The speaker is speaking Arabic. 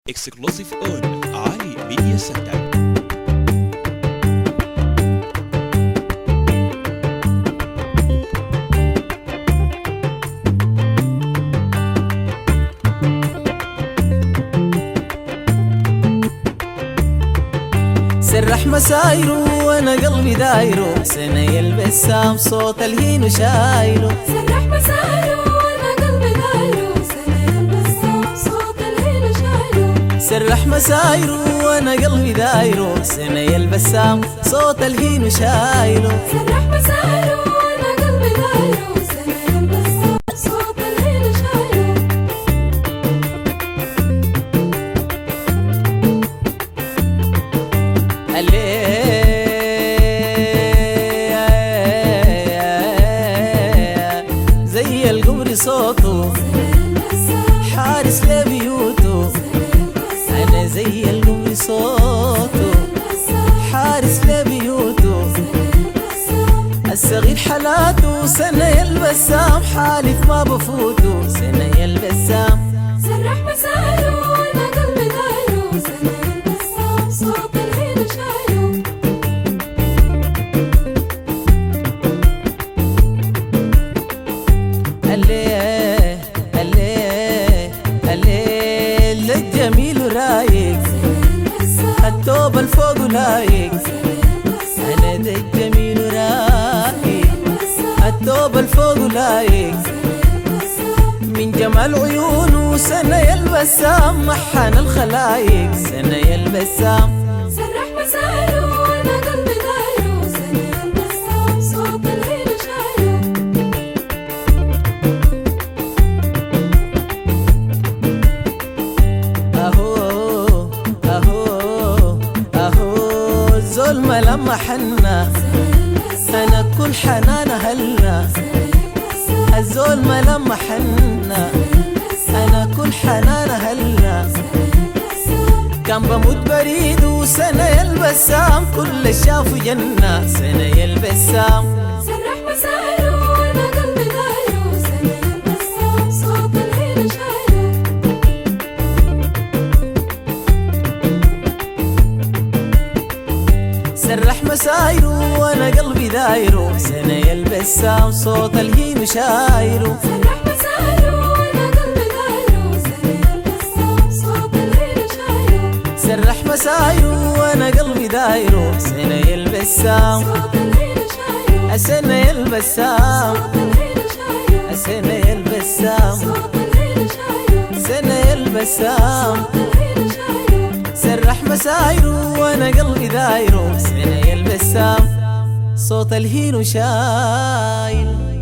Exclusive on Ali Media Center. سرح مسايره وانا قلبي دايره سنة يلبس سام صوت الهين وشايله. سرح مسايره وانا قلبي دايره سنة يلبس سام صوت الهين وشايله. سرح مسايره وانا قلبي دايره سنة يلبس سام صوت الهين وشايله. سرح مسايره وانا قلبي دايره سنة يلبس سام صوت الهين وشايله. زي القمر صوته حارس لبيوته. أنا زي القمر صوته حارس لبيوته. الصغير حالاته سنة يلبس سام حالف ما بفوته سنة يلبس سام. سرح مسايره وانا قلبي دايره سنة يلبس سام صوت الهين وشايله. الليل الجميل رايق التوب الفوق لايق. أنا ذا الجميل رايق التوب الفوق لايق. من جمال عيونه سنة يلبس سام محن الخلايق سنة يلبس سام. سرح مسايره وانا قلبي دايره سنة يلبس سام صوت الهين وشايله. أهو الظلمة لما حنا أنا كل حنان هلنا. الظلمة لما حنا أنا كل حنان هلنا. كان بموت بريد وسنة يلبس سام كل شافوا جنة سنة يلبس سام. سرح مسايره وانا قلبي دايره سنة يلبس سام صوت الهين وشايله. سرح مسايره وانا قلبي دايره سنة يلبس سام صوت الهين وشايله. سرح مسايره وانا قلبي دايره سنة يلبس سام صوت الهين وشايله. سرح مسايره وانا قلبي دايره سنة يلبس سام. صوت الهين وشايله. سنة يلبس سام. صوت الهين وشايله. سنة يلبس سام. صوت الهين وشايله. سنة يلبس سام. صوت الهين وشايله. سرح مسايره وانا قلبي دايره سنة يلبس سام صوت الهين وشايل.